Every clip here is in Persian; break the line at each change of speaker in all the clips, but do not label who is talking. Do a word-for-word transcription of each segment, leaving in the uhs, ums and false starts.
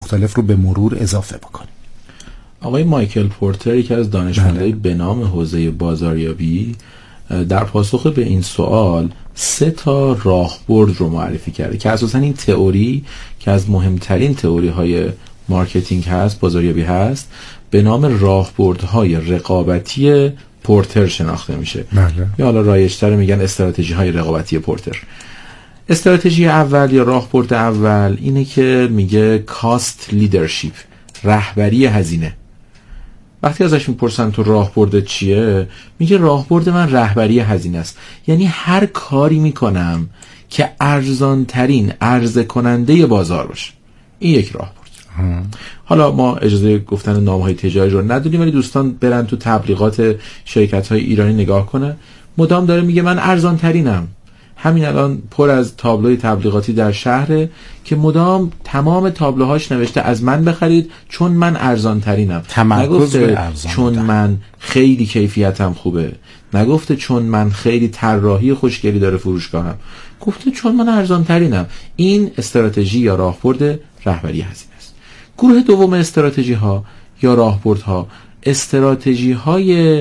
مختلف رو به مرور اضافه بکنیم.
آقای مایکل پورتر، یکی از دانشمندان به نام حوزه بازاریابی، در پاسخ به این سوال سه تا راهبرد رو معرفی کرده که اساساً این تئوری که از مهمترین تئوری های مارکتینگ هست، بازاریابی هست، به نام راهبردهای رقابتی پورتر شناخته میشه.
بله.
یا حالا رایج‌تر میگن استراتژی های رقابتی پورتر. استراتژی اول یا راهبرد اول اینه که میگه کاست لیدرشپ، رهبری هزینه. وقتی ازش میپرسن تو راهبرد چیه، میگه راهبرد من رهبری هزینه است. یعنی هر کاری میکنم که ارزان ترین عرضه کننده بازار باشه. این یک راهبرد. حالا ما اجازه گفتن نام‌های تجاری رو نداریم، ولی دوستان برن تو تبلیغات شرکت‌های ایرانی نگاه کنن، مدام داره میگه من ارزان ترینم. همین الان پر از تابلوی تبلیغاتی در شهره که مدام تمام تابلوهاش نوشته از من بخرید چون من ارزان ترینم. نگفته چون بودن. من خیلی کیفیتم خوبه، نگفته چون من خیلی طراحی خوشگلی داره فروشگاهم، گفته چون من ارزان ترینم. این استراتژی یا راهبرد رهبری هزینه است. گروه دوم استراتژی ها یا راهبرد ها استراتژی های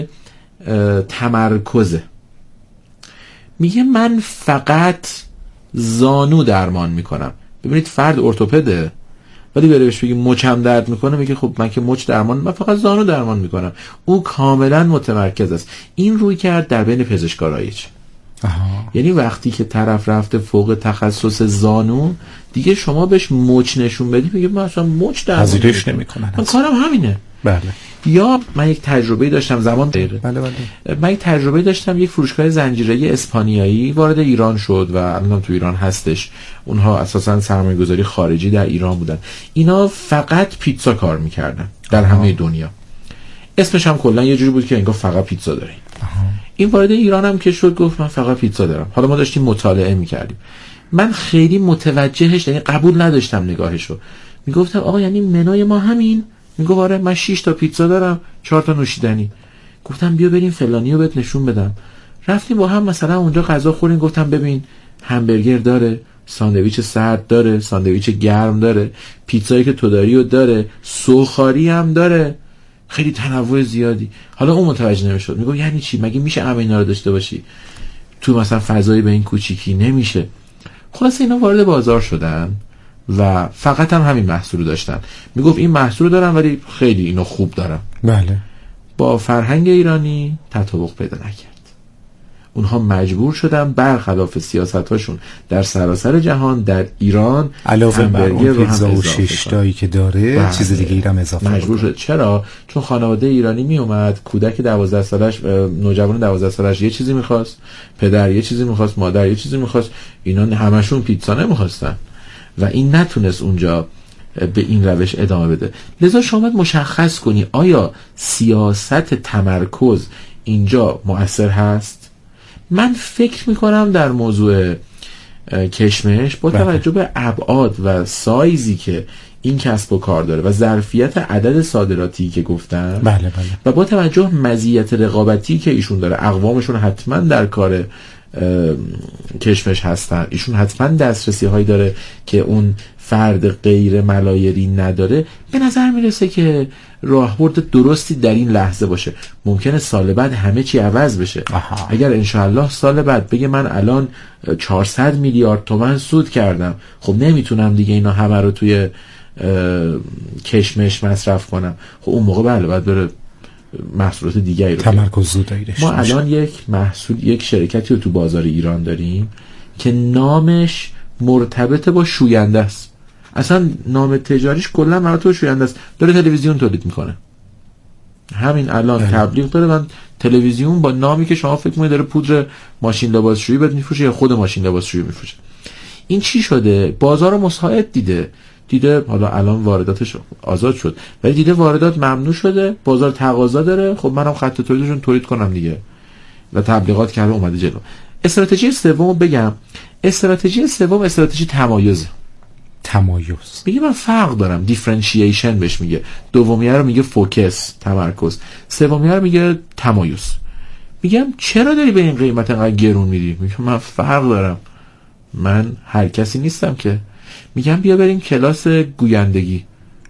تمرکزه. میگه من فقط زانو درمان میکنم. ببینید فرد ارتوپده ولی بره بهش بگی مچم درد میکنه، میگه خب من که مچ درمان، من فقط زانو درمان میکنم. او کاملا متمرکز است. این روی کرد در بین پزشکا رایج. یعنی وقتی که طرف رفته فوق تخصص زانو، دیگه شما بهش مچ نشون بدی میگه من اصلا مچ درمان
پذیرش نمیکنن،
من کارم همینه.
بله.
یا من یک تجربه داشتم زمان دقیقه.
بله بله.
من یک تجربه داشتم، یک فروشگاه زنجیره‌ای اسپانیایی وارد ایران شد و الان تو ایران هستش. اونها اساساً سرمایه‌گذاری خارجی در ایران بودن. اینا فقط پیتزا کار می‌کردن در آه. همه دنیا. اسمش هم کلا یه جوری بود که انگار فقط پیتزا دارین. این وارد ایران هم که شد گفت من فقط پیتزا دارم. حالا ما داشتیم مطالعه می‌کردیم. من خیلی متوجهش، یعنی قبول نداشتم نگاهشو. میگفتم آقا یعنی منوی ما همین؟ میگه آره من شش تا پیتزا دارم، چهار تا نوشیدنی. گفتم بیا بریم فلانیو بهت نشون بدم. رفتیم با هم مثلا اونجا غذا خوردیم، گفتم ببین همبرگر داره، ساندویچ سرد داره، ساندویچ گرم داره، پیتزایی که تو داریو داره، سوخاری هم داره، خیلی تنوع زیادی. حالا اون متوجه نمیشد، میگه یعنی چی؟ مگه میشه همه اینا رو داشته باشی تو مثلا فضایی به این کوچیکی؟ نمیشه. خلاص اینا وارد بازار شدن و فقط هم همین محصول رو داشتن. میگفت این محصول رو دارم ولی خیلی اینو خوب دارم.
بله.
با فرهنگ ایرانی تطابق پیدا نکرد. اونها مجبور شدن برخلاف سیاستاشون در سراسر جهان در ایران
علاوه بر اون پیتزا و ششتایی که داره بله. چیز دیگه ایرم اضافه
مجبور شد. چرا؟ چون خانواده ایرانی می اومد، کودک دوازده سالش، نوجوان دوازده سالش یه چیزی میخواست، پدر یه چیزی میخواست، مادر یه چیزی میخواست، اینا همشون پیتزا نمیخواستن و این نتونست اونجا به این روش ادامه بده. لذا شما باید مشخص کنی آیا سیاست تمرکز اینجا مؤثر هست؟ من فکر میکنم در موضوع کشمش با توجه به ابعاد و سایزی که این کسب و کار داره و ظرفیت عدد صادراتی که گفتم
بله بله.
و با توجه مزیت رقابتی که ایشون داره، اقوامشون حتما در کار کشمش هستن، ایشون حتما دسترسی هایی داره که اون فرد غیر ملایری نداره. به نظر میرسه که راهبرد درستی در این لحظه باشه. ممکنه سال بعد همه چی عوض بشه. آها. اگر انشاءالله سال بعد بگه من الان چهارصد میلیارد تومان سود کردم، خب نمیتونم دیگه اینا همه رو توی کشمش مصرف کنم، خب اون موقع بله باید بره محصولات دیگری رو
تمرکز زودایی داشته.
ما الان یک محصول، یک شرکتی رو تو بازار ایران داریم که نامش مرتبط با شوینده است. اصلا نام تجاریش کلا مربوط به شوینده است. داره تلویزیون تولید میکنه. همین الان اه. تبلیغ داره من تلویزیون با نامی که شما فکر می‌کنید داره پودر ماشین لباسشویی بهت میفروشه یا خود ماشین لباسشویی میفروشه. این چی شده؟ بازار رو مساعد دیده. دیده حالا الان وارداتش آزاد شد ولی دیده واردات ممنوع شده، بازار تقاضا داره، خب منم خط تولیدشون تولید کنم دیگه و تبلیغات کرده اومده جلو. استراتژی سومو بگم. استراتژی سوم استراتژی تمایز.
تمایز
میگه من فرق دارم، دیفرنشییشن بهش میگه. دومیه رو میگه فوکس، تمرکز. سومیه رو میگه تمایز. میگم چرا داری به این قیمت انقدر گرون میدی؟ میگه من فرق دارم، من هر کسی نیستم که. میگم بیا بریم کلاس گویندگی.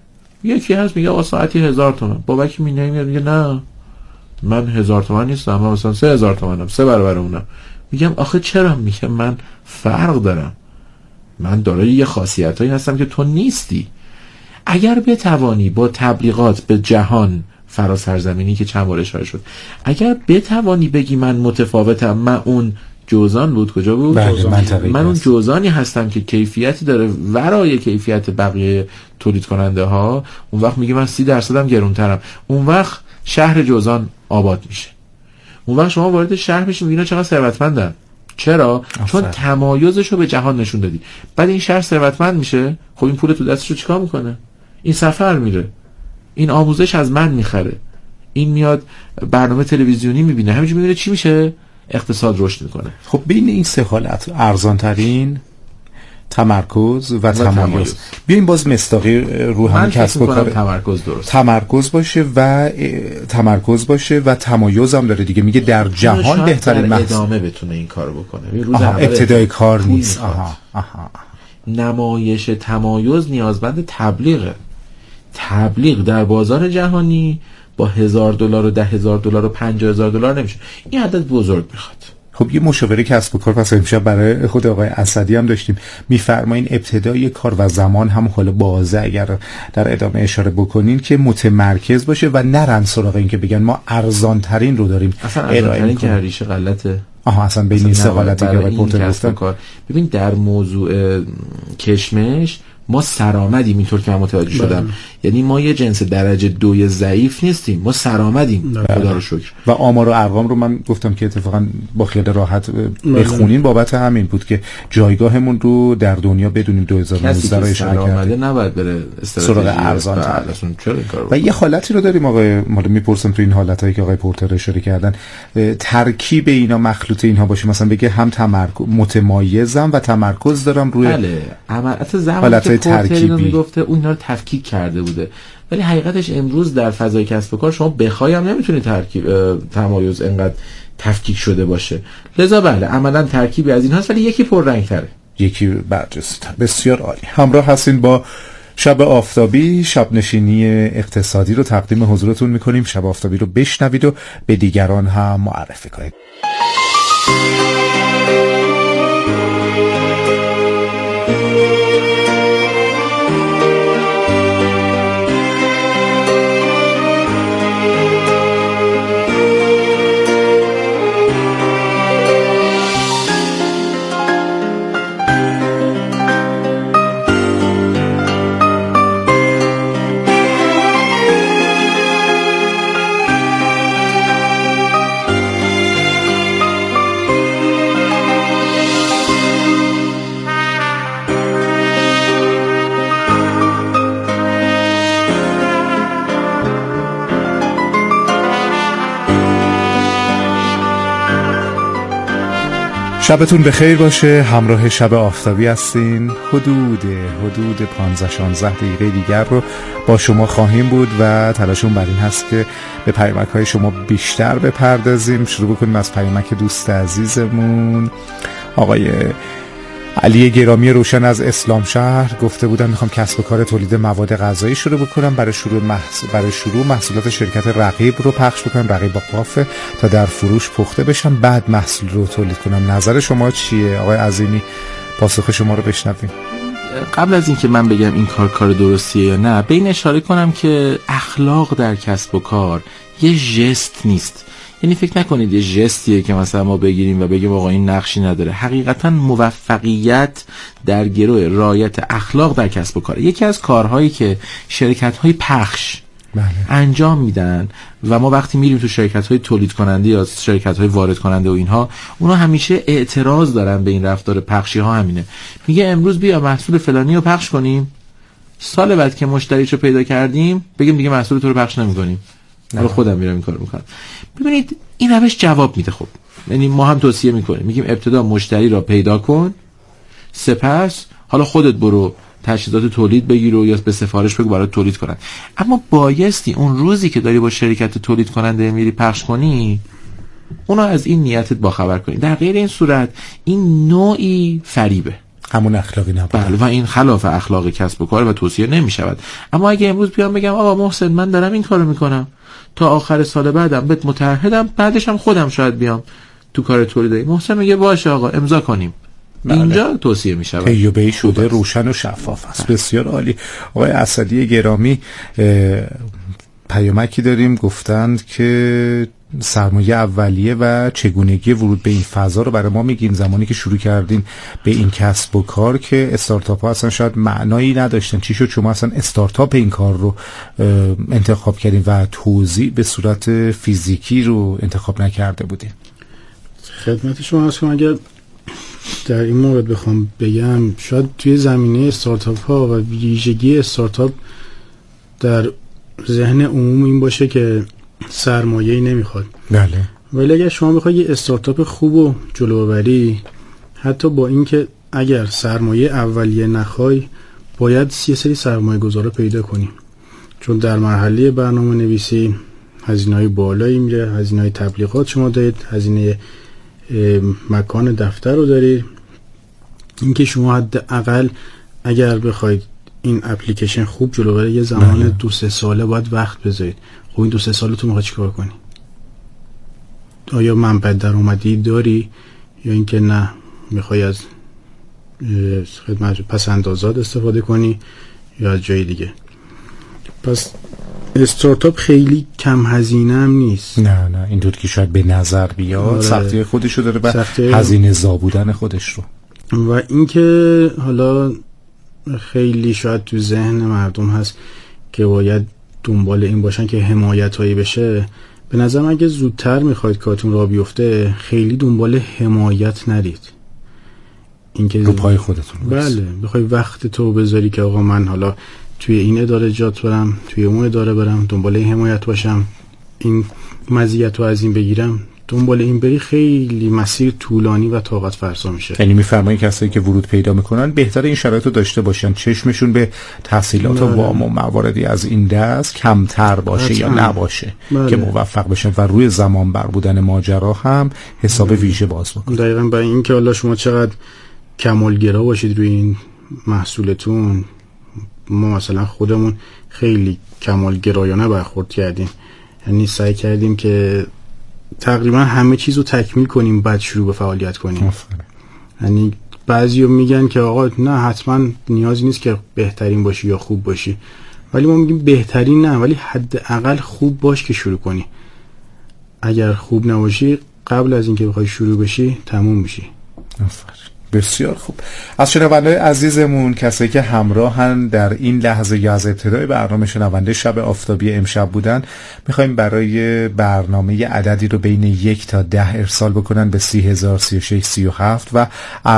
یکی هست میگه آقا ساعتی هزار تومن، بابک می نمیاد میگه نه من هزار تومن نیستم، من مثلا سه هزار تومنم، سه برابر اونم. میگم آخه چرا؟ میگه من فرق دارم، من دارای یه خاصیتایی هستم که تو نیستی. اگر بتوانی با تبلیغات به جهان فراز سرزمینی که چند بار اشاره شد، اگر بتوانی بگی من متفاوتم، من اون جوزان بود، کجا بود؟ من اون جوزانی هستم که کیفیتی داره ورای کیفیت بقیه تولید کننده ها، اون وقت میگه من سی درصدم گرونترم. اون وقت شهر جوزان آباد میشه. اون وقت شما وارد شهر میشین اینا چقدر ثروتمندن. چرا؟ افره. چون تمایزش رو به جهان نشون دادی. بعد این شهر ثروتمند میشه، خب این پول تو دستش رو چیکار میکنه؟ این سفر میره، این آموزش از من میخره، این میاد برنامه تلویزیونی میبینه، همینجوری میبینه چی میشه؟ اقتصاد رشد میکنه.
خب بین این سه حالت ارزان ترین، تمرکز و, و تمایز، بیایم باز مستاقی رو همین کسب و کار
تمرکز درست
تمرکز باشه و تمرکز باشه و تمایز هم داره دیگه. میگه در جهان بهترین
محصول ادامه بتونه این کارو بکنه.
آها ابتدای کار نیست. آها آها
نمایش تمایز نیازمند تبلیغه. تبلیغ در بازار جهانی با هزار دلار و ده هزار دلار و پنجاه هزار دلار نمیشه، این عدد بزرگ میخواد.
خب یه مشاوره کسب و کار پس امشب برای خود آقای اسدی هم داشتیم. میفرمایین ابتدای کار و زمان هم حالا بازه اگر در ادامه اشاره بکنین که متمرکز باشه و نرن سراغ این که بگن ما ارزان ترین رو داریم
اصلا ارزان ترین که هریشه غلطه.
آها اصلا بین این سه حالتی که آقای پورتر گفتن.
ببین در موضوع کشمش ما سرآمدیم، اینطور که من متوجه شدم. یعنی ما یه جنس درجه دوی ضعیف نیستیم، ما سرآمدیم خدا رو شکر.
و آمار و ارقام رو من گفتم که اتفاقا با خیال راحت بخونین بابت همین بود که جایگاهمون رو در دنیا بدونیم. دو هزار و نوزده رو اشاره کردیم
نباید بره
سراغ ارزان تر. و یه حالتی رو داریم آقای مال میپرسم تو این حالتایی که آقای پورتر اشاره کردن، ترکیب اینا مخلوط اینها باشه، مثلا بگه هم تمرکز متمایزم و تمرکز دارم روی
بله عملت زمانی که پورتر میگفته اون اینا رو تفکیک کرده بوده. ولی حقیقتش امروز در فضای کسب و کار شما بخوای هم نمیتونی ترکیب تمایز انقدر تفکیک شده باشه. لذا بله عملا ترکیبی از این هست ولی یکی پررنگ تره،
یکی برجسته تر. بسیار عالی. همراه هستین با شب آفتابی، شب نشینی اقتصادی رو تقدیم حضورتون میکنیم. شب آفتابی رو بشنوید و به دیگران هم معرفی کنید. شبتون بخیر باشه. همراه شب آفتابی هستین. حدود حدود پانزده شانزده دقیقه دیگر رو با شما خواهیم بود و تلاشمون بر این هست که به پیامک های شما بیشتر بپردازیم. شروع بکنیم از پیامک دوست عزیزمون آقای علی گرامی روشن از اسلام شهر. گفته بودن میخوام کسب و کار تولید مواد غذایی شروع بکنم. برای شروع محصول برای شروع محصولات شرکت رقیب رو پخش بکنم، رقیب با قافه، تا در فروش پخته بشم، بعد محصول رو تولید کنم. نظر شما چیه آقای عظیمی؟ پاسخ شما رو بشنویم.
قبل از اینکه من بگم این کار کار درستیه یا نه، به این اشاره کنم که اخلاق در کسب و کار یه ژست نیست. یعنی فکر نکنید یه ژستیه که مثلا ما بگیریم و بگیم آقا این نقشی نداره. حقیقتا موفقیت در گروه رعایت اخلاق در کسب و کار. یکی از کارهایی که شرکت‌های پخش بله. انجام میدن و ما وقتی میریم تو شرکت‌های تولید کننده یا شرکت‌های وارد کننده و اینها، اونا همیشه اعتراض دارن به این رفتار پخشی ها. همینه، میگه امروز بیا محصول فلانی رو پخش کنیم، سال بعد که مشتریشو پیدا کردیم بگیم دیگه محصول تو رو پخش نمی‌کنیم، حالا خودم میرم این کارو میکنم. ببینید این روش جواب میده. خب یعنی ما هم توصیه میکنیم، میگیم ابتدا مشتری را پیدا کن، سپس حالا خودت برو تجهیزات تولید بگیر و یا به سفارش بگو برات تولید کنن. اما بایستی اون روزی که داری با شرکت تولید کننده میری پخش کنی، اونا از این نیتت باخبر کنی. در غیر این صورت این نوعی فریبه.
همون اخلاقی نبود.
بله و این خلاف اخلاق کسب و کار و توصیه نمی شود. اما اگه امروز بیام بگم آقا محسن من دارم این کارو میکنم تا آخر سال بعدم بهت متعهدم، بعدش هم خودم شاید بیام تو کار تولیدی، محسن میگه باشه آقا امضا کنیم، بله. اینجا توصیه می شود.
تیوبه‌ای شده، روشن و شفاف است. بسیار عالی. آقای اسدی گرامی، پیامکی داریم گفتند که سرمایه اولیه و چگونگی ورود به این فضا رو برای ما میگین. زمانی که شروع کردین به این کسب و کار که استارتاپ ها اصلا شاید معنایی نداشتن، چی شد شما اصلا استارتاپ این کار رو انتخاب کردین و توزیع به صورت فیزیکی رو انتخاب نکرده بودین؟
خدمت شما هستم. اگر در این مورد بخوام بگم، شاید توی زمینه استارتاپ ها و ویژگی استارتاپ در ذهن عموم این باشه که سرمایه‌ای نمیخواد.
بله.
ولی اگر شما بخوای یه استارتاپ خوب و جلو ببری، حتی با اینکه اگر سرمایه اولیه نخوای، باید یه سری سرمایه گذارا پیدا کنی، چون در مرحله برنامه نویسی هزینه‌های بالایی میره، هزینه‌های تبلیغات شما دارید، هزینه مکان دفتر رو دارید. اینکه شما حداقل اگر بخواید این اپلیکیشن خوب جلو بره، یه زمان بله. دو سه ساله باید وقت بذارید. خب این دو سه ساله تو میخوای چیکار کنی؟ آیا منبع درآمدی داری یا اینکه نه میخوای از خدمت پس اندازات استفاده کنی یا از جای دیگه؟ پس استارتاپ خیلی کم هزینه هم نیست.
نه نه اینطور که شاید به نظر بیاد. سختی خودشو داره و هزینه زا بودن خودش رو.
و اینکه حالا خیلی شاید تو ذهن مردم هست که باید دنبال این باشن که حمایت هایی بشه. به نظرم اگه زودتر میخواید کارتون را بیفته، خیلی دنبال حمایت نرید. اینکه
رو پای خودتون
بله بخوای وقت تو بذاری که آقا من حالا توی این اداره جات برم، توی اون اداره برم، دنبال حمایت باشم، این مزیت رو از این بگیرم، دنبال این بری، خیلی مسیر طولانی و طاقت فرسا میشه.
یعنی میفرمایید کسایی که ورود پیدا میکنن بهتره این شرایط رو داشته باشن، چشمشون به تحصیلات و وام و مواردی از این دست کمتر باشه بله. یا نباشه بله. که موفق بشن و روی زمان بر بودن ماجرا هم حساب بله. ویژه باز بکنن.
دقیقاً. با این که حالا شما چقدر کمالگرا باشید روی این محصولتون، ما مثلا خودمون خیلی کمالگرایانه برخورد کردیم، یعنی سعی کردیم که تقریبا همه چیز رو تکمیل کنیم بعد شروع به فعالیت کنیم. یعنی بعضی‌ها میگن که آقا نه حتما نیازی نیست که بهترین باشی یا خوب باشی، ولی ما میگیم بهترین نه، ولی حداقل خوب باش که شروع کنی. اگر خوب نباشی قبل از اینکه بخوای شروع بشی تموم میشی.
آفرین. بسیار خوب. از شنونده عزیزمون، کسایی که همراهن در این لحظه یا از ابتدای برنامه شنونده شب آفتابی امشب بودن، میخوایم برای برنامه عددی رو بین یک تا ده ارسال بکنن به سی هزار سی و شش سی و هفت و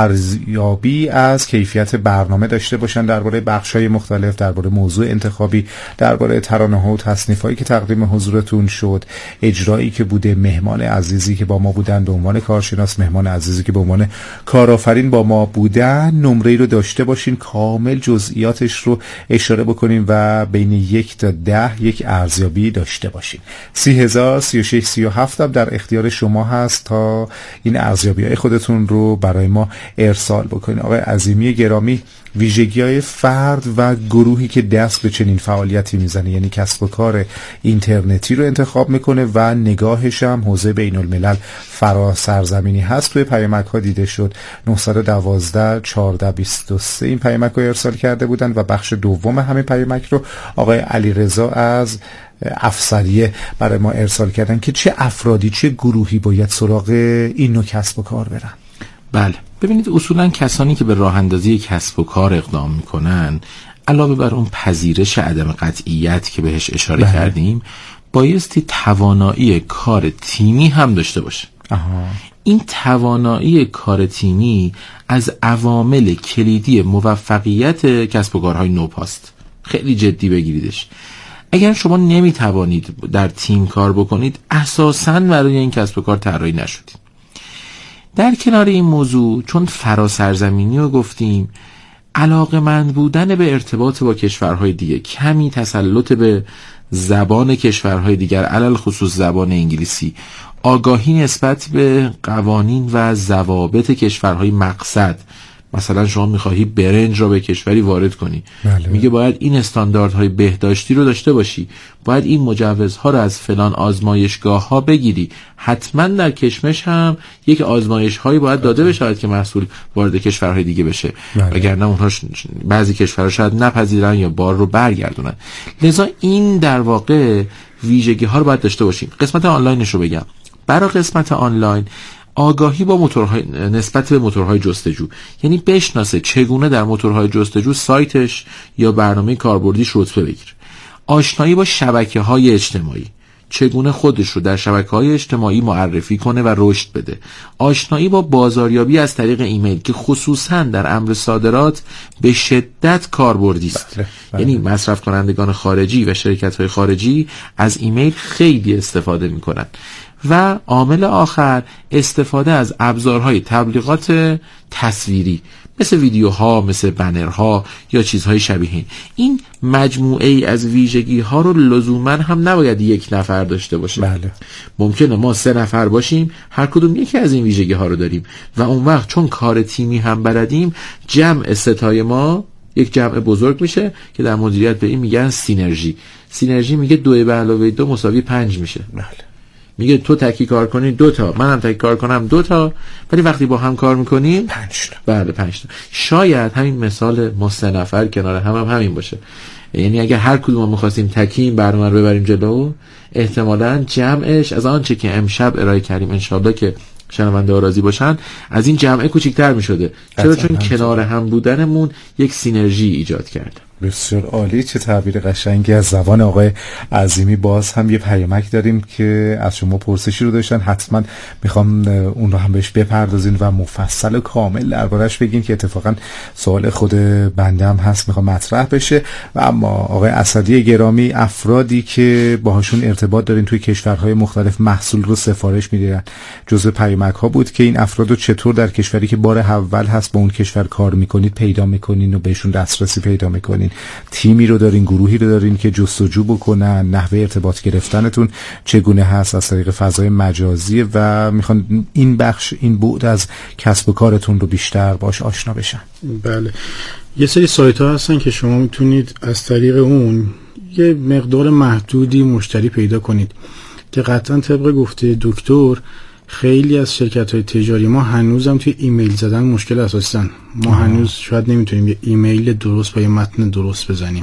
ارزیابی از کیفیت برنامه داشته باشن درباره بخش‌های مختلف، درباره موضوع انتخابی، درباره ترانه‌ها و تصنیف‌هایی که تقدیم حضورتون شد، اجرایی که بوده، مهمان عزیزی که با ما بودن به عنوان کارشناس، مهمان عزیزی که به عنوان کارآفرین با ما بودن. نمره رو داشته باشین، کامل جزئیاتش رو اشاره بکنین و بین یک تا ده یک ارزیابی داشته باشین. سی هزار سی و شش سی و هفت هم در اختیار شما هست تا این ارزیابی های خودتون رو برای ما ارسال بکنین. آقای عظیمی گرامی، ویژگی‌های فرد و گروهی که دست به چنین فعالیتی میزنه، یعنی کسب و کار اینترنتی رو انتخاب میکنه و نگاهش هم حوزه بین الملل فرا سرزمینی هست، توی پیامک ها دیده شد. نه یک دو چهارده بیست و سه این پیامک رو ارسال کرده بودن و بخش دوم همین پیامک رو آقای علیرضا از افسریه برای ما ارسال کردن که چه افرادی، چه گروهی باید سراغ این نوع کسب و کار برن.
بله ببینید، اصولا کسانی که به راه اندازی کسب و کار اقدام میکنن، علاوه بر اون پذیرش عدم قطعیت که بهش اشاره بله. کردیم، بایستی توانایی کار تیمی هم داشته باشه.
آها.
این توانایی کار تیمی از عوامل کلیدی موفقیت کسب و کارهای نوپاست. خیلی جدی بگیریدش. اگر شما نمیتوانید در تیم کار بکنید، اساساً برای این کسب و کار طراحی نشدید. در کنار این موضوع، چون فراسرزمینی رو گفتیم، علاقه‌مند بودن به ارتباط با کشورهای دیگه، کمی تسلط به زبان کشورهای دیگر، علل خصوص زبان انگلیسی، آگاهی نسبت به قوانین و ضوابط کشورهای مقصد، مثلا شما میخواهی برنج را به کشوری وارد کنی،
بله.
میگه باید این استانداردهای بهداشتی رو داشته باشی، باید این مجوزها رو از فلان آزمایشگاه ها بگیری، حتما در کشمش هم یک آزمایش هایی باید داده بشه که محصول وارد کشورهای دیگه بشه،
بله.
وگرنه اونها ش... بعضی کشورها شاید نپذیرن یا بار رو برگردونن. لذا این در واقع ویژگی ها رو باید داشته باشیم. قسمت آنلاینش رو بگم. برای قسمت آنلاین آگاهی با موتورهای نسبت به موتورهای جستجو، یعنی بشناسه چگونه در موتورهای جستجو سایتش یا برنامه کاربردیش رتبه بگیره. آشنایی با شبکه‌های اجتماعی، چگونه خودش رو در شبکه‌های اجتماعی معرفی کنه و رشد بده. آشنایی با بازاریابی از طریق ایمیل که خصوصا در امر صادرات به شدت کاربردی است.
بله، بله.
یعنی مصرف کنندگان خارجی و شرکت‌های خارجی از ایمیل خیلی استفاده می‌کنن. و عامل آخر استفاده از ابزارهای تبلیغات تصویری مثل ویدیوها، مثل بنرها یا چیزهای شبیه این. این مجموعه ای از ویژگی ها رو لزوما هم نباید یک نفر داشته باشه.
بله.
ممکنه ما سه نفر باشیم، هر کدوم یکی از این ویژگی ها رو داریم و اون وقت چون کار تیمی هم بلدیم، جمع ستای ما یک جمع بزرگ میشه که در مدیریت به این میگن سینرژی. سینرژی میگه دو به علاوه دو مساوی پنج میشه.
بله.
میگه تو تکی کار کنی دو تا، منم تکی کار کنم دو تا، ولی وقتی با هم کار میکنیم
پنج تا.
بله پنج تا. شاید همین مثال ما سه نفر کنار هم هم همین باشه. یعنی اگه هر کدوم ما میخواستیم تکی این برنامه رو ببریم جلو، احتمالاً جمعش از آنچه که امشب ارائه کردیم انشالله که شنونده ها راضی باشن از این جمعه کوچیک‌تر میشده. چرا؟ چون کنار هم بودنمون یک سینرژی ایجاد کرده.
بسیار عالی. چه تعبیر قشنگی از زبان آقای عظیمی. باز هم یه پیامک داریم که از شما پرسشی رو داشتن، حتما میخوام اون رو هم بهش بپردازین و مفصل و کامل دربارش بگین که اتفاقا سوال خود بنده هم هست میخوام مطرح بشه. و اما آقای اسدی گرامی، افرادی که باهاشون ارتباط دارین توی کشورهای مختلف محصول رو سفارش میدن، جزء پیامک ها بود که این افراد رو چطور در کشوری که بار اول هست با اون کشور کار میکنید پیدا میکنین و بهشون دسترسی پیدا میکنین؟ تیمی رو دارین، گروهی رو دارین که جستجو بکنن؟ نحوه ارتباط گرفتنتون چگونه هست؟ از طریق فضای مجازی و میخوان این بخش، این بعد از کسب و کارتون رو بیشتر باش آشنا بشن.
بله، یه سری سایت ها هستن که شما میتونید از طریق اون یه مقدار محدودی مشتری پیدا کنید که قطعا طبق گفته دکتر خیلی از شرکت‌های تجاری ما هنوزم توی ایمیل زدن مشکل اساسی دارن. ما آه. هنوز شاید نمیتونیم یه ایمیل درست با یه متن درست بزنیم،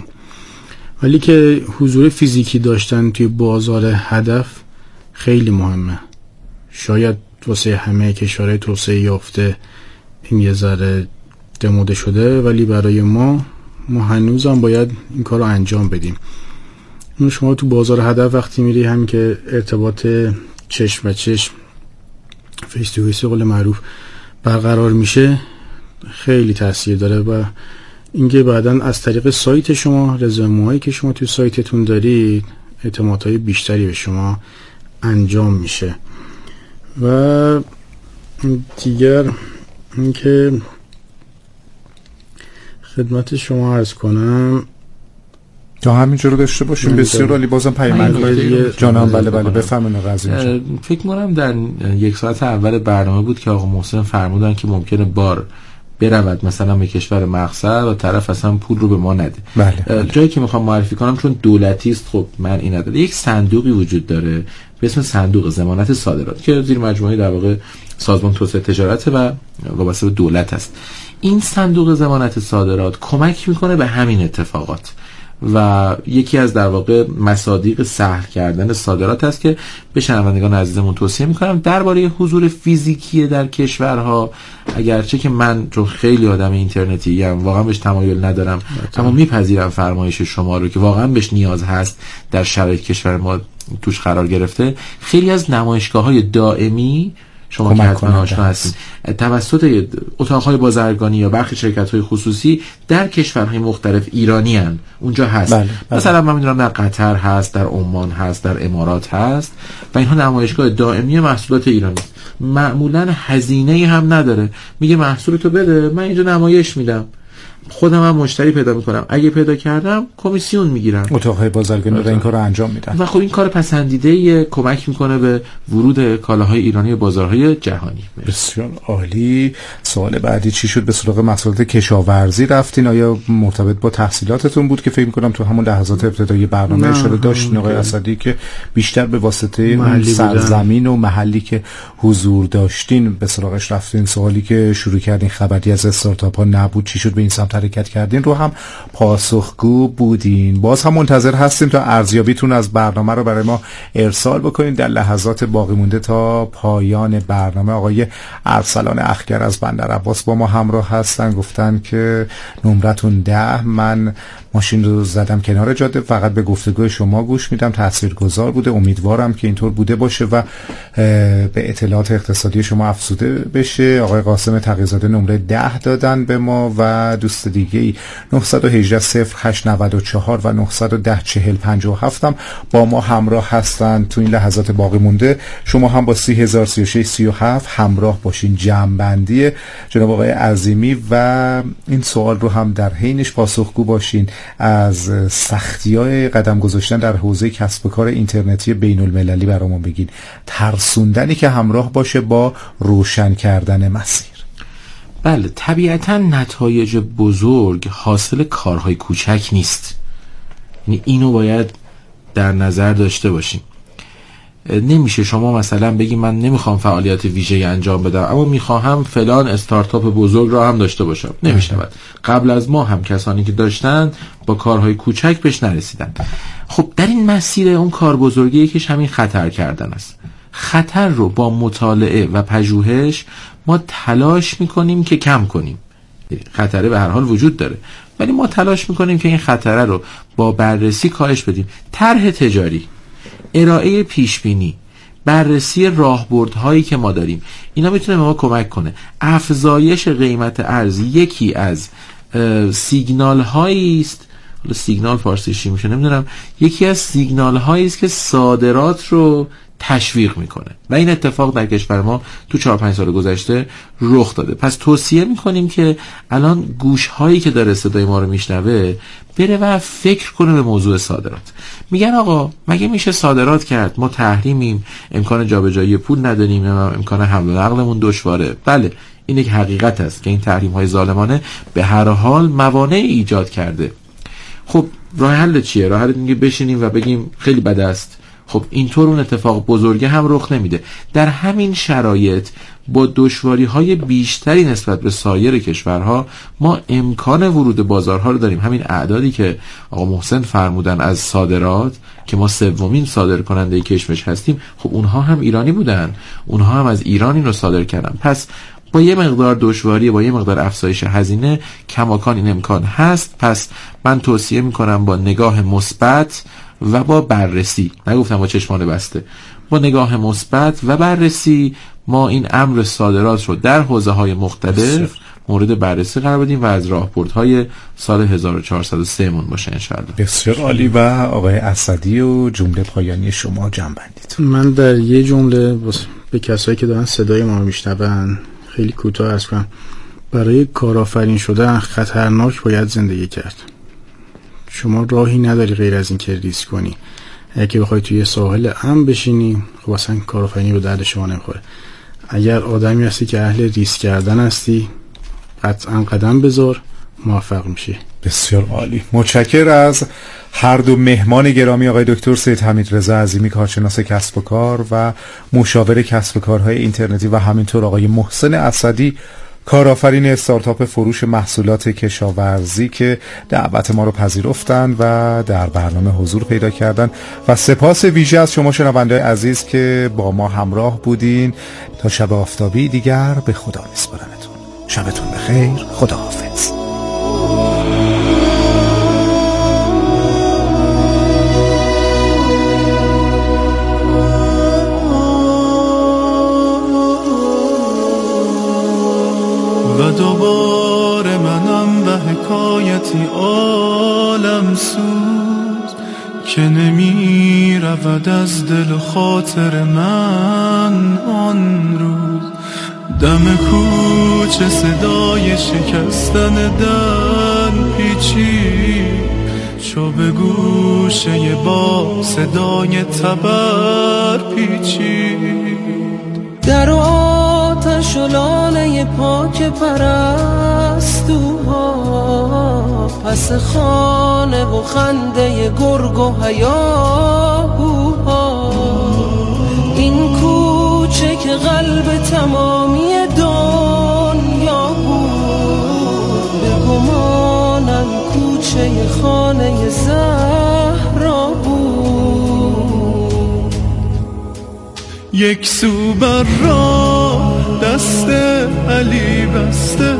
ولی که حضور فیزیکی داشتن توی بازار هدف خیلی مهمه. شاید واسه همه کشورهای توسعه یافته این یه ذره دموده شده، ولی برای ما ما هنوزم باید این کار رو انجام بدیم. اون شما تو بازار هدف وقتی میری، هم که ارتباط چشم و چشم فیس تو فیس قول معروف برقرار میشه، خیلی تاثیر داره. و اینکه بعداً از طریق سایت شما، رزومه‌هایی که شما توی سایتتون دارید، اعتمادهای بیشتری به شما انجام میشه. و دیگر اینکه خدمت شما عرض کنم
تا همینجا رو داشته باشیم. بسیار عالی. بازم پیامک جانم. بله بله بفرمایید آقا عزیز.
فکر کنم در یک ساعت اول برنامه بود که آقا محسن فرمودن که ممکنه بار برود مثلا به کشور مقصد و طرف اصلا پول رو به ما نده.
بله بله.
جایی که میخوام معرفی کنم چون دولتی است، خب من این نداره. یک صندوقی وجود داره به اسم صندوق ضمانت صادرات که زیر مجموعه در واقع سازمان توسعه تجارت و وابسته به دولت است. این صندوق ضمانت صادرات کمک میکنه به همین اتفاقات و یکی از در واقع مصادیق سهل کردن صادرات است که به شنوندگان عزیزمون توصیه میکنم. درباره حضور فیزیکی در کشورها، اگرچه که من چون خیلی آدم اینترنتی ام واقعا بهش تمایل ندارم، اما میپذیرم فرمایش شما رو که واقعا بهش نیاز هست در شرایط کشور ما توش قرار گرفته. خیلی از نمایشگاه‌های دائمی شما که حتما آشنا هستید توسط اتاق‌های بازرگانی یا برخی شرکت‌های خصوصی در کشورهای مختلف ایرانی هستند، اونجا هست. بله، بله. مثلا من می‌دونم در قطر هست، در عمان هست، در امارات هست و اینها نمایشگاه دائمی محصولات ایرانی. معمولاً هزینه‌ای هم نداره، میگه محصولتو بده من اینجا نمایش میدم. خودم هم مشتری پیدا میکنم، اگه پیدا کردم کمیسیون میگیرم،
اتاقهای بازرگانی رو این کارو انجام میدن
و خب این کار پسندیده کمک میکنه به ورود کالاهای ایرانی به بازارهای جهانی.
بسیار عالی. سوال بعدی چی شد؟ به سراغ مسائل کشاورزی رفتین، آیا مرتبط با تحصیلاتتون بود که فکر میکنم تو همون لحظات ابتدایی برنامه اشاره داشتین آقای اسدی که بیشتر به واسطه سرزمین و محلی که حضور داشتین به سراغش رفتین؟ سوالی که شروع کردین خبری از استارتاپ ها نبود، چی شد به این سمت حرکت کردین رو هم پاسخگو بودین. باز هم منتظر هستیم تا ارزیابیتون از برنامه رو برای ما ارسال بکنین در لحظات باقی مونده تا پایان برنامه. آقای ارسلان اخگر از بندر عباس با ما همراه هستن، گفتن که نمرتون ده، من ماشین رو زدم کنار جاده، فقط به گفتگوی شما گوش میدم، تاثیرگذار بوده، امیدوارم که اینطور بوده باشه و به اطلاعات اقتصادی شما افزوده بشه. آقای قاسم تقی‌زاده نمره ده دادن به ما و دوست دیگه ای نه یک هشت صفر هشت نه چهار و نه یک صفر چهل پنجاه و هفت هم با ما همراه هستن. تو این لحظات باقی مونده شما هم با سی هزار سی و شش سی و هفت همراه باشین. جمع‌بندی جناب آقای عظیمی و این سوال رو هم در حینش پاسخگو باشین از سختی‌های قدم گذاشتن در حوزه کسب و کار اینترنتی بین المللی برامون بگین، ترسوندنی که همراه باشه با روشن کردن مسیر.
بله، طبیعتا نتایج بزرگ حاصل کارهای کوچک نیست، یعنی اینو باید در نظر داشته باشیم. نمیشه شما مثلا بگی من نمیخوام فعالیت ویژه انجام بدم اما میخواهم فلان استارتاپ بزرگ را هم داشته باشم، نمیشود. قبل از ما هم کسانی که داشتن با کارهای کوچک بهش نرسیدن. خب در این مسیر اون کار بزرگی یکیش همین خطر کردن است. خطر رو با مطالعه و پژوهش ما تلاش میکنیم که کم کنیم. خطره به هر حال وجود داره ولی ما تلاش میکنیم که این خطره رو با بررسی کاهش بدیم. طرح تجاری، ارائه پیشبینی، بررسی راهبردهایی که ما داریم، اینا میتونه به ما کمک کنه. افزایش قیمت ارز یکی از سیگنال هایی است، حالا سیگنال فارسیش چی میشه نمیدونم، یکی از سیگنال هایی است که صادرات رو تشویق میکنه و این اتفاق در کشور ما تو چهار پنج سال گذشته رخ داده. پس توصیه میکنیم که الان گوش هایی که داره صدای ما رو میشنوه بره و فکر کنه به موضوع صادرات. میگن آقا مگه میشه صادرات کرد؟ ما تحریمیم، امکان جابجایی پول نداریم، امکان حمل و نقلمون دشواره. بله، این یک حقیقت است که این تحریم های ظالمانه به هر حال موانع ایجاد کرده. خب راه حل چیه؟ راه حل میگه بشینیم و بگیم خیلی بد است. خب اینطور اون اتفاق بزرگه هم رخ نمیده. در همین شرایط با دشواری‌های بیشتری نسبت به سایر کشورها ما امکان ورود بازارها رو داریم. همین اعدادی که آقا محسن فرمودن از صادرات که ما سومین صادر کننده کشمش هستیم، خب اونها هم ایرانی بودن، اونها هم از ایران این رو صادر کردن. پس با یه مقدار دشواری، با یه مقدار افزایش هزینه کماکان این امکان هست. پس من توصیه میکنم با نگاه مثبت و با بررسی، نگفتم با چشمان بسته، با نگاه مثبت و بررسی ما این امر صادرات رو در حوزه‌های مختلف مورد بررسی قرار بدیم و از راهبردهای سال هزار و چهارصد و سه مون باشه انشاءالله.
بسیار عالی. و آقای اسدی و جمله پایانی شما جمع بندید.
من در یه جمله به کسایی که دارن صدای ما رو میشنون خیلی کوتاه عرض کنم. برای کارآفرین شدن خطرناک باید زندگی کرد. شما راهی نداری غیر از این که ریسک کنی. اگه بخوای توی ساحل امن بشینی خب اصلا کارآفرینی به درد شما نمیخوره. اگر آدمی هستی که اهل ریسک کردن هستی قطعا قدم بذار، موفق میشی.
بسیار عالی. متشکر از هر دو مهمان گرامی، آقای دکتر سید حمیدرضا عظیمی کارشناس کسب و کار و مشاور کسب و کارهای اینترنتی و همینطور آقای محسن اسدی کارآفرین استارتاپ فروش محصولات کشاورزی که دعوت ما رو پذیرفتن و در برنامه حضور پیدا کردن. و سپاس ویژه از شما شنونده‌های عزیز که با ما همراه بودین. تا شب آفتابی دیگر به خدا میسپارمتون. شبتون بخیر. خداحافظ.
و دوباره منم به حکایتی عالم سوز که نمی رود از دل و خاطر من آن روز. دم کوچه صدای شکستن در پیچید، چو به گوشه با صدای تبر پیچید.
در آتش و لاله پاک پرستوها، پس خانه و خنده گرگ و هیاهوها، این کوچه که قلب تمامی دنیا بود، به گمانم کوچه خانه زهرا بود.
یک سو بر راه دست علی بسته،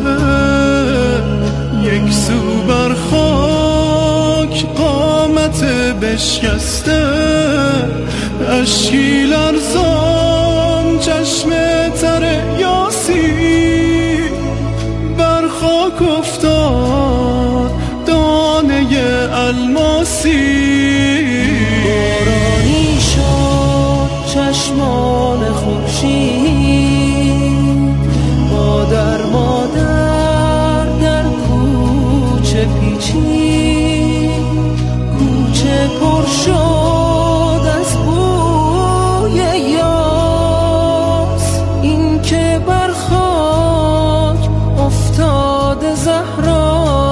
یک سو بر خاک قامت بشکسته، اشکی لرزان چشم تر یاسی، بر خاک افتاد دانه الماسی.
بارانی شد چشمان خورشید، مادر مادر در کوچه پیچید، کوچه پر شد از بوی یاس، این که بر خاک افتاد زهرا.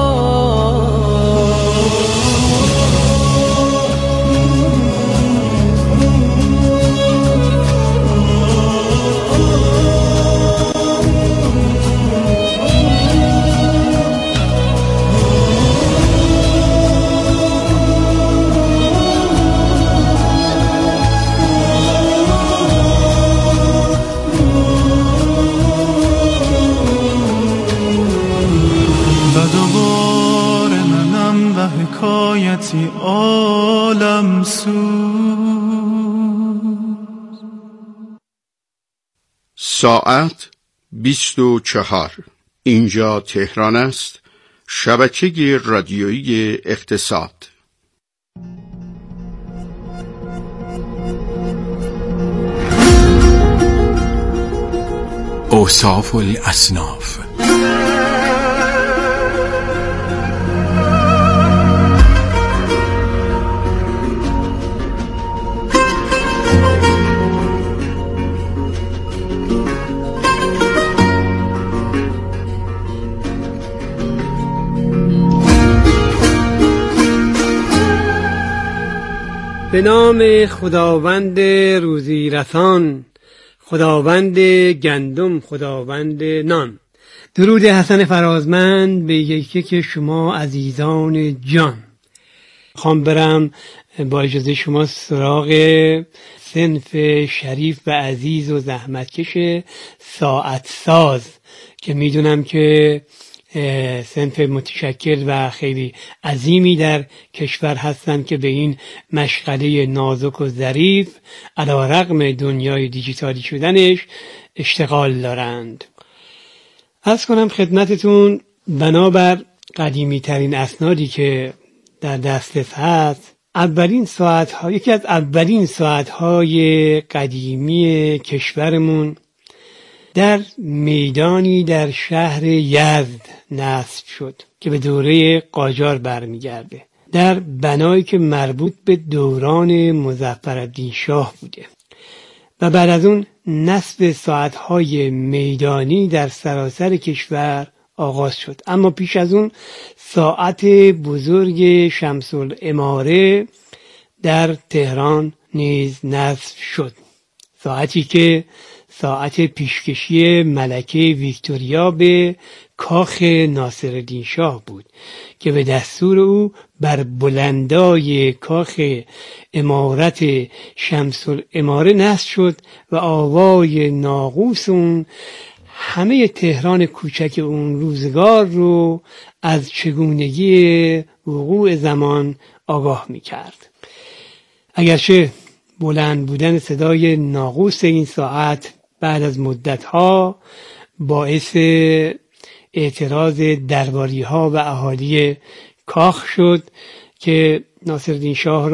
حکایتی عالم سوز.
ساعت بیست و چهار. اینجا تهران است، شبکه رادیویی اقتصاد.
اوصاف الاصناف.
به نام خداوند روزی رسان، خداوند گندم، خداوند نان. درود حسن فرازمند به یکی که شما عزیزان جان. خوام برم با اجازه شما سراغ صنف شریف و عزیز و زحمتکش ساعت ساز که میدونم که صنف متشکل و خیلی عظیمی در کشور هستند که به این مشغله نازک و ظریف علی رغم دنیای دیجیتالی شدنش اشتغال دارند. عرض کنم خدمتتون بنابر قدیمی ترین اسنادی که در دسترس هست، اولین ساعت ها یکی از اولین ساعت های قدیمی کشورمون در میدانی در شهر یزد نصب شد که به دوره قاجار برمیگرده، در بنایی که مربوط به دوران مظفرالدین شاه بوده و بعد از اون نصب ساعت‌های میدانی در سراسر کشور آغاز شد. اما پیش از اون ساعت بزرگ شمس العماره در تهران نیز نصب شد، ساعتی که ساعت پیشکشی ملکه ویکتوریا به کاخ ناصرالدین شاه بود که به دستور او بر بلندای کاخ امارت شمس العماره نصب شد و آوای ناقوس اون همه تهران کوچک اون روزگار رو از چگونگی وقوع زمان آگاه می کرد. اگرچه بلند بودن صدای ناقوس این ساعت بعد از مدتها باعث اعتراض درباری ها و اهالی کاخ شد که ناصرالدین شاه رو